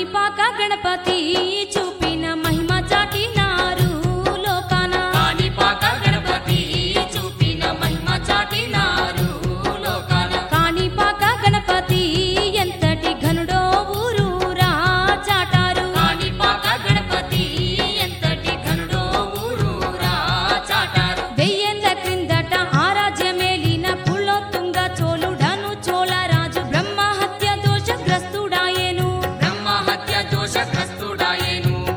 కాణిపాక గణపతి చూపిన మహిమ చాటినారు లోకాన. కాణిపాక గణపతి చూపిన మహిమ చాటినారు లోకాన. కాణిపాక గణపతి ఎంతటి ఘనుడో ఊరూరా చాటారు. కాణిపాక గణపతి ఎంతటి ఘనుడో ఊరూరా చాటారు. వెయ్యేండ్ల క్రిందట ఆ రాజ్యమేలిన కులోత్తుంగ చోళుడను చోళరాజు బ్రహ్మహత్య దోషగ్రస్తుడాయెను. బ్రహ్మహత్య దోషగ్రస్తుడాయెను.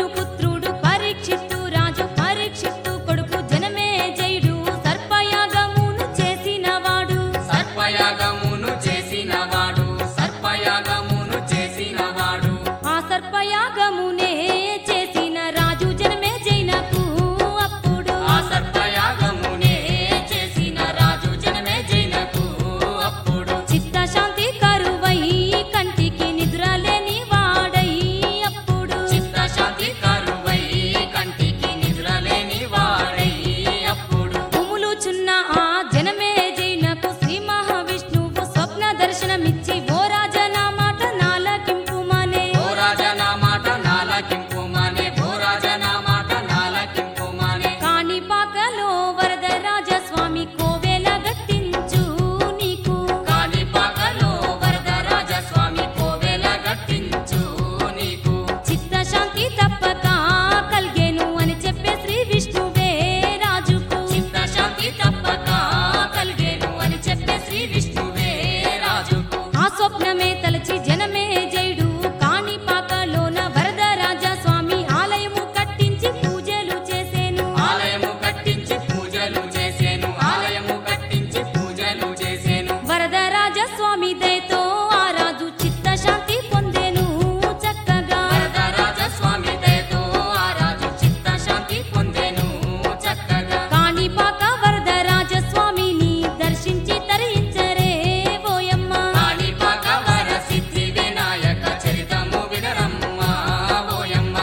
జనమేజయుడు పుత్రుడు పరీక్షిత్తు రాజు పరీక్షిత్తు కొడుకు జనమేజయుడు సర్పయాగమును చేసినవాడు సర్పయాగమును చేసినవాడు సర్పయాగమును చేసినవాడు ఆ సర్పయాగమునే చేసిన రాజు జనమేజయునకు అప్పుడు ఆ సర్పయాగమునే చేసిన రాజు జనమేజయునకు అప్పుడు చిత్తశాంతి కరువై కంటికి నిద్ర లేని వాడై అప్పుడు చిత్తశాంతి కరువై కంటికి నిద్ర లేని వాడై అప్పుడు ఉములుచున్న ఆ జనమేజయునకు శ్రీ మహావిష్ణువు స్వప్న దర్శనమిచ్చి ఓ రాజన మాట నాలకింపుమనే ఓ రాజా నా మాట నాలకింపుమనే ఓ రాజా నా మాట నాలకింపుమనే కాణిపాకలో వరదరాజస్వామి కోవెల గట్టించు నీకు కాణిపాకలో వరదరాజస్వామి కోవెల గట్టించు నీకు చిత్తశాంతి తప్పక కలిగేను అని చెప్పే శ్రీ విష్ణువే రాజుకు చిత్తశాంతి తప్పక కలిగేను అని చెప్పే శ్రీ విష్ణువే రాజుకు ఆ స్వప్నమే తలచి జనమేజయుడు కాణిపాకలోన వరదరాజస్వామి ఆలయము కట్టించి పూజలు చేసేను ఆలయము కట్టించి పూజలు చేసేను ఆలయము కట్టించి పూజలు చేసేను వరదరాజస్వామి దయతో ఆ రాజు చిత్తశాంతి పొందెను చక్కగా వరదరాజస్వామి దయతో ఆ రాజు చిత్తశాంతి పొందెను చక్కగా కాణిపాక వరదరాజస్వామిని దర్శించి తరించరే ఓయమ్మ కాణిపాక వర సిద్ధి వినాయక చరితము వినరమ్మా ఓయమ్మ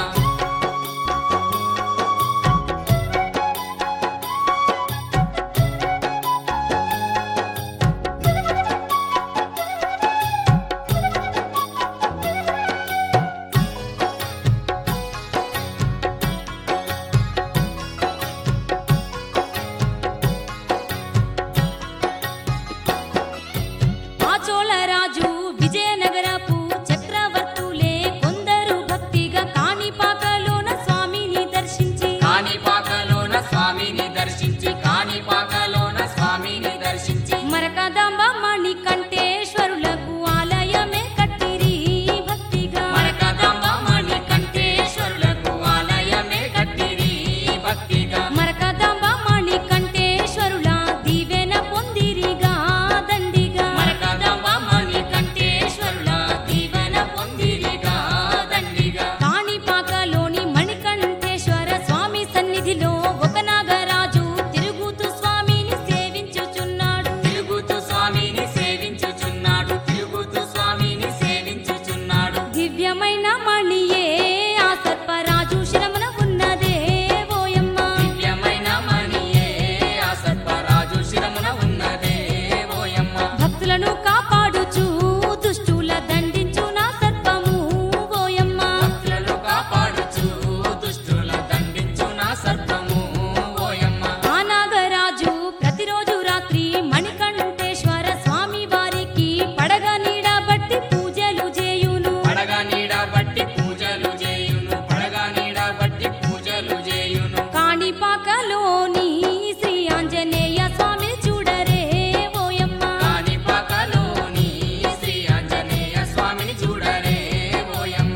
ఆ చోళరాజు విజయనగరపు చక్రవర్తులే కొందరు భక్తిగా కాణిపాకలోన స్వామిని దర్శించి కాణిపాకలోన స్వామిని దర్శించి కాణిపాకలోన స్వామిని దర్శించి మరకదాంబ మణికంఠేశ్వరులకు ఆలయమే కట్టిరి భక్తిగా మరకదాంబ మణికంఠేశ్వరులకు ఆలయమే కట్టిరి భక్తిగా మరకదాంబ మణికంఠేశ్వరుల దీవెన పొందిరిగా దండిగా మరకదాంబ మణికంఠేశ్వరుల దీవెన పొందిరిగా దండిగా కాణిపాకలోని మణికంఠేశ్వర స్వామి సన్నిధిలో ఒక నాగరాజు తిరుగుతూ స్వామిని సేవించుచున్నాడు తిరుగుతూ స్వామిని సేవించుచున్నాడు తిరుగుతూ స్వామిని సేవించుచున్నాడు దివ్యమైన మణియే ఆ సర్పరాజు శిరమున ఉన్నదే ఓయమ్మ దివ్యమైన మణియే ఆ సర్పరాజు శిరమున ఉన్నదే ఓయమ్మ భక్తులను కాపాడుచు దుష్టుల దండించు నా సర్పము ఓయమ్మ భక్తులను కాపాడుచు దుష్టుల దండించు నా సర్పము ఓయమ్మ ఆ నాగరాజు ప్రతిరోజు రాత్రి మణికంఠేశ్వర స్వామి వారికి పడగ నీడబట్టి పూజలు చేయును పడగా నీడ బట్టి పూజలు చేయును పడగా నీడ బట్టి పూజలు చేయును కాణిపాకలోని శ్రీ ఆంజనేయ స్వామి చూడరే ఓయమ్మ కాణిపాకలోని శ్రీ ఆంజనేయ స్వామిని చూడరే ఓయమ్మ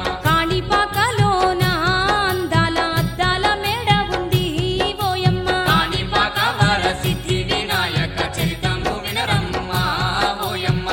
కాణిపాకలోన అందాల అద్దాల మేడ ఉంది ఓయమ్మ కాణిపాక వర సిద్ధి వినాయక చరితము వినరమ్మా ఓయమ్మ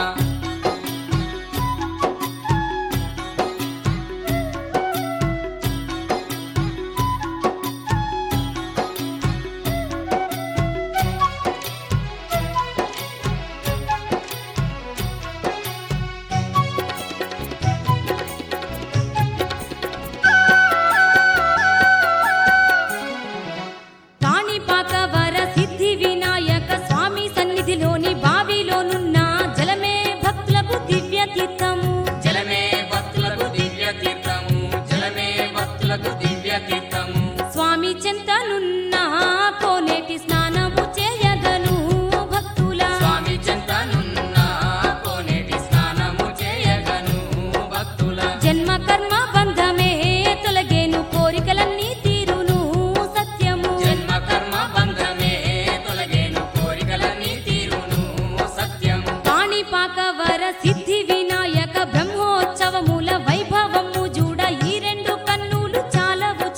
కాణిపాక వర సిద్ధి వినాయక స్వామి సన్నిధిలోని బావిలోనున్న జలమే భక్తులకు దివ్య తీర్థము జలమే భక్తులకు దివ్య తీర్థము జలమే భక్తులకు దివ్య తీర్థము స్వామి చెంతనున్న కోనేటి స్నానము చేయగను భక్తుల స్వామి చెంతనున్న కోనేటి స్నానము చేయగను భక్తుల జన్మ కర్మ బంధమే తొలగేను కోరికలన్నీ తీరును సత్యము జన్మ కర్మ బంధమే తొలగేను కోరికలన్నీ తీరును సత్యము కాణిపాక వర సిద్ధి వినాయక బ్రహ్మోత్సవముల వైభవము చూడ ఈ రెండు కన్నులు చాలవు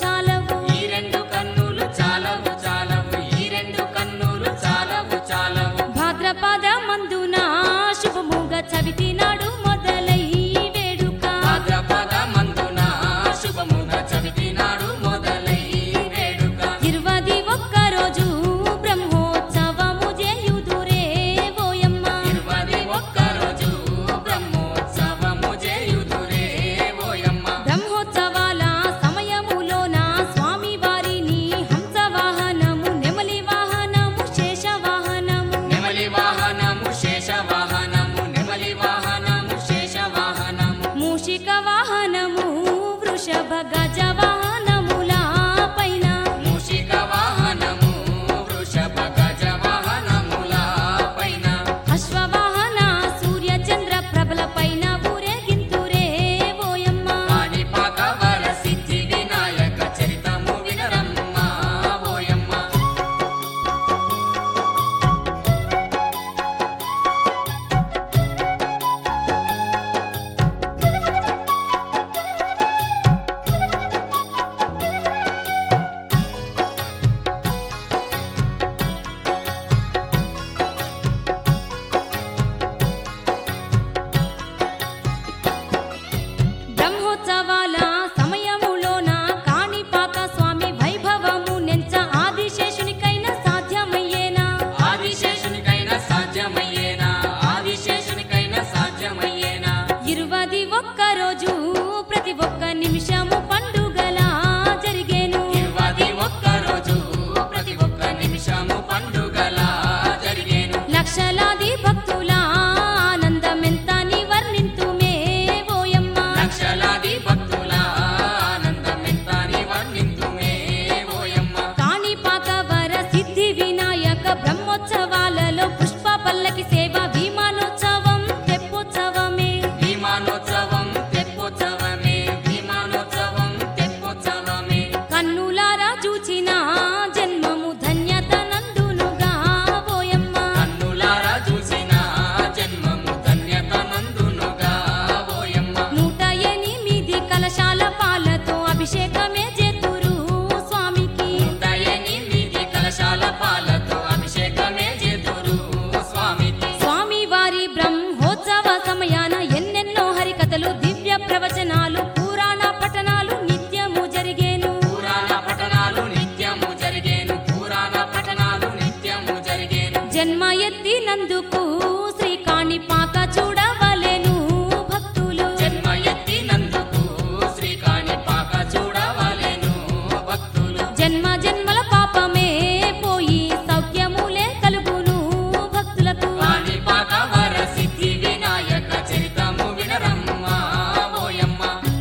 ఎత్తినందుకు శ్రీ కాణిపాక చూడవలెను భక్తులు. జన్మ ఎత్తినందుకు శ్రీ కాణిపాక చూడవలెను భక్తులు. జన్మ జన్మల పాపమే పోయి సౌఖ్యములే కలుగును భక్తులకు. కాణిపాక వర సిద్ధి వినాయక చరితము వినరమ్మ ఓయమ్మ.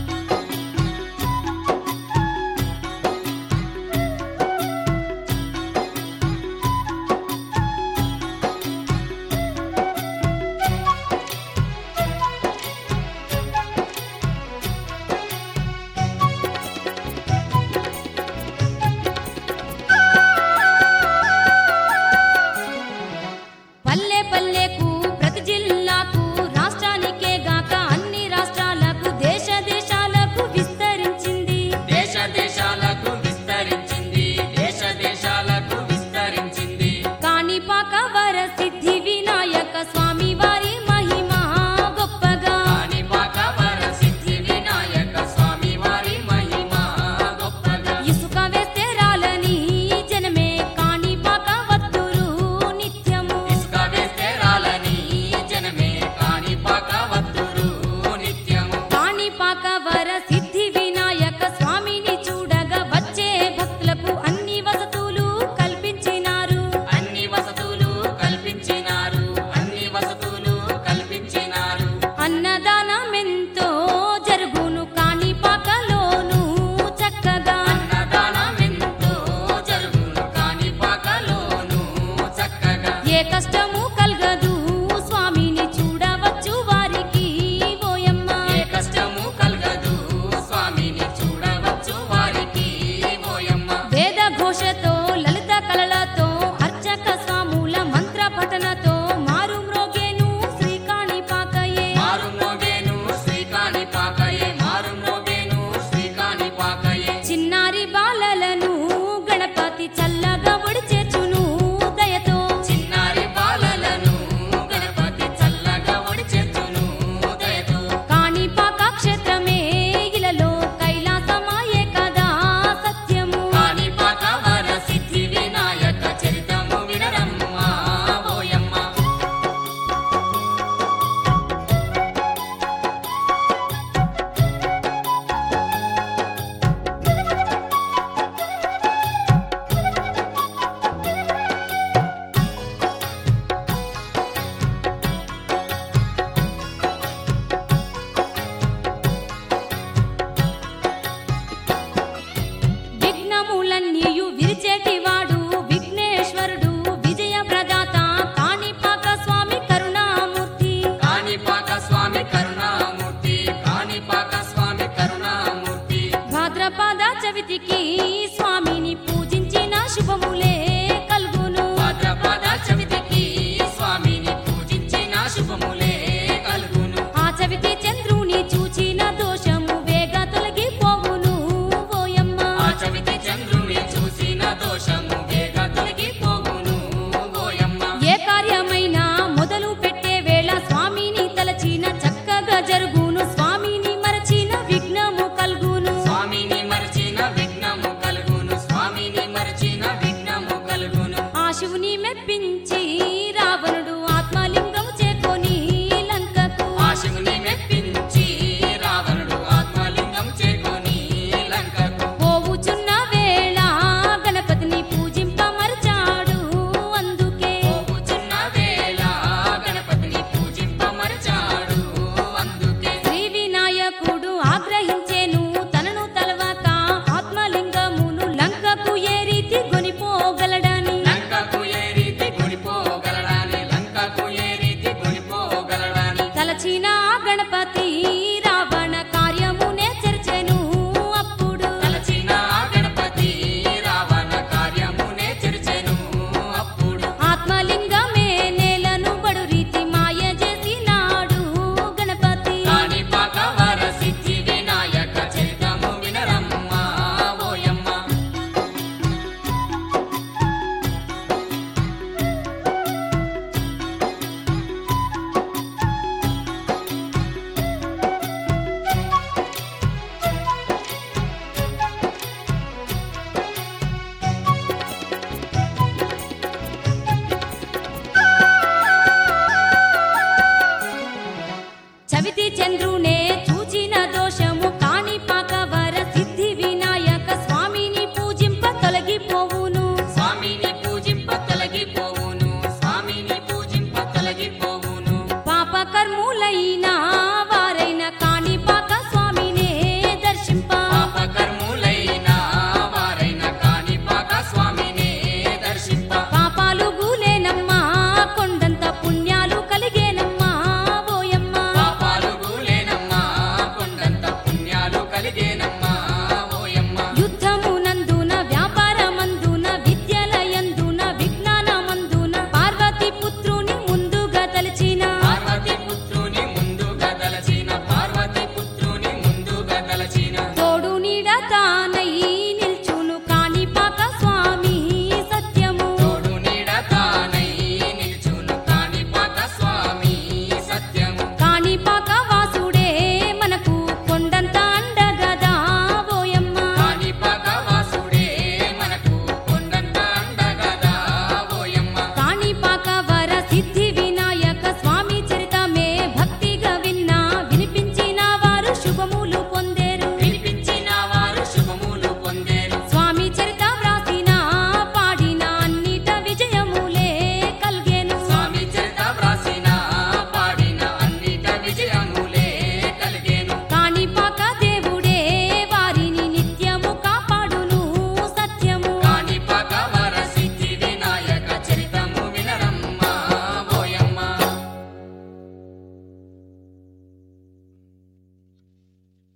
పల్లె పల్లెకు ప్రతి జిల్లాకు రాష్ట్రానికే గాక అన్ని రాష్ట్రాలకు దేశ దేశాలకు విస్తరించింది. దేశ దేశాలకు విస్తరించింది. దేశ దేశాలకు విస్తరించింది. కాణిపాక వర సిద్ధి వినాయక స్వామి వారి మహిమ గొప్పగా. కాణిపాక వర సిద్ధి వినాయక స్వామి వారి మహిమ గొప్పగా. ఇసుక వేస్తే రాలని జనమే కాణిపాక వత్తురు నిత్యము. ఇసుక వేస్తే రాలని జనమే కాణిపాక వత్తురు నిత్యము. కాణిపాక వర సిద్ధి వినాయక స్వామిని చూడగా వచ్చే భక్తులకు అన్ని వసతులు కల్పించినారు. అన్ని వసతులు కల్పించినారు. అన్ని వసతులు కల్పించినారు. అన్నదానమెంతో జరుగును కాణిపాకలోను చక్కగా. అన్నదానమెంతో జరుగును కాణిపాకలోను చక్కగా. ఏ కష్టము కలగదు స్వామిని చూడవచ్చు వారికి ఓయమ్మ. ఏ కష్టము కలగదు స్వామిని చూడవచ్చు వారికి ఓయమ్మ. వేద ఘోషతో లలిత కళలతో అర్చక స్వాముల మంత్ర పఠనతో మారు మ్రోగేను శ్రీ కాణిపాకయే. మారు మోగేను శ్రీ కాణిపాకయే. మారు మోగేను శ్రీ కాణిపాకయే. చిన్నారి బాలలను గణపతి చల్లగా ఒడి